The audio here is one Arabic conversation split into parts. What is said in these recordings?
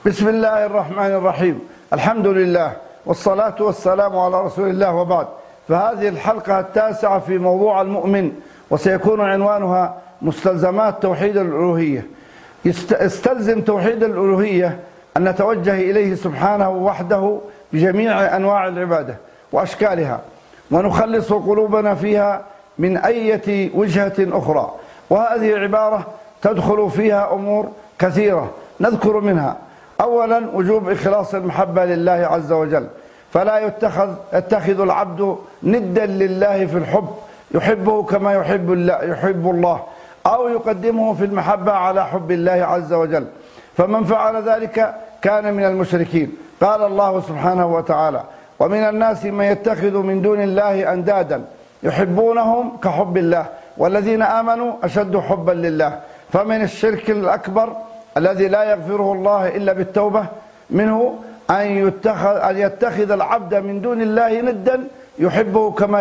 بسم الله الرحمن الرحيم. الحمد لله والصلاة والسلام على رسول الله، وبعد. فهذه الحلقة التاسعة في موضوع المؤمن، وسيكون عنوانها مستلزمات توحيد الألوهية. يستلزم توحيد الألوهية أن نتوجه إليه سبحانه وحده بجميع أنواع العبادة وأشكالها، ونخلص قلوبنا فيها من أي وجهة أخرى. وهذه عبارة تدخل فيها أمور كثيرة نذكر منها. أولا، وجوب إخلاص المحبة لله عز وجل، فلا يتخذ العبد ندا لله في الحب، يحبه كما يحب الله، أو يقدمه في المحبة على حب الله عز وجل، فمن فعل ذلك كان من المشركين. قال الله سبحانه وتعالى: ومن الناس من يتخذ من دون الله أندادا يحبونهم كحب الله والذين آمنوا أشد حبا لله. فمن الشرك الأكبر الذي لا يغفره الله إلا بالتوبة منه أن يتخذ العبد من دون الله ندا يحبه كما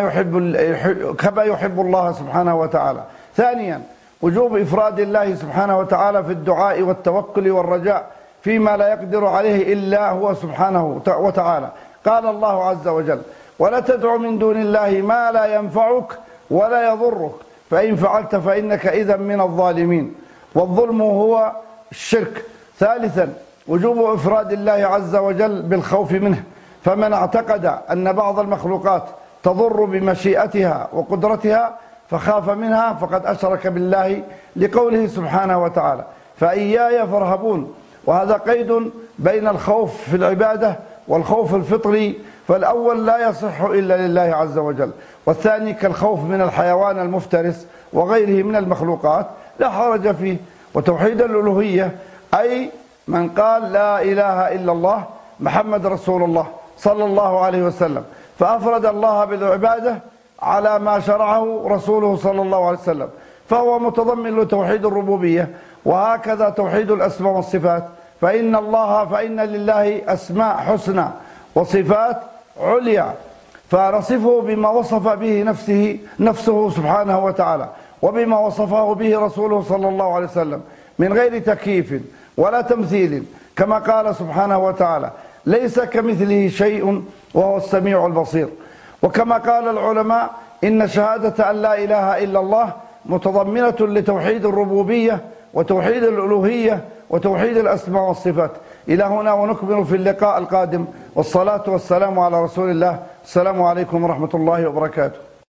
يحب الله سبحانه وتعالى. ثانيا، وجوب إفراد الله سبحانه وتعالى في الدعاء والتوكل والرجاء فيما لا يقدر عليه إلا هو سبحانه وتعالى. قال الله عز وجل: ولا تدع من دون الله ما لا ينفعك ولا يضرك فإن فعلت فإنك إذا من الظالمين، والظلم هو الشرك. ثالثا، وجوب إفراد الله عز وجل بالخوف منه، فمن اعتقد أن بعض المخلوقات تضر بمشيئتها وقدرتها فخاف منها فقد أشرك بالله، لقوله سبحانه وتعالى: فإياي فارهبون. وهذا قيد بين الخوف في العبادة والخوف الفطري، فالأول لا يصح إلا لله عز وجل، والثاني كالخوف من الحيوان المفترس وغيره من المخلوقات لا حرج فيه. وتوحيد الألوهية أي من قال لا إله إلا الله محمد رسول الله صلى الله عليه وسلم، فأفرد الله بالعبادة على ما شرعه رسوله صلى الله عليه وسلم، فهو متضمن لتوحيد الربوبية. وهكذا توحيد الأسماء والصفات، فإن لله أسماء حسنى وصفات عليا، فنصفه بما وصف به نفسه سبحانه وتعالى، وبما وصفه به رسوله صلى الله عليه وسلم، من غير تكييف ولا تمثيل، كما قال سبحانه وتعالى: ليس كمثله شيء وهو السميع البصير. وكما قال العلماء: إن شهادة أن لا إله إلا الله متضمنة لتوحيد الربوبية وتوحيد الألوهية وتوحيد الأسماء والصفات. إلى هنا، ونكمل في اللقاء القادم، والصلاة والسلام على رسول الله. السلام عليكم ورحمة الله وبركاته.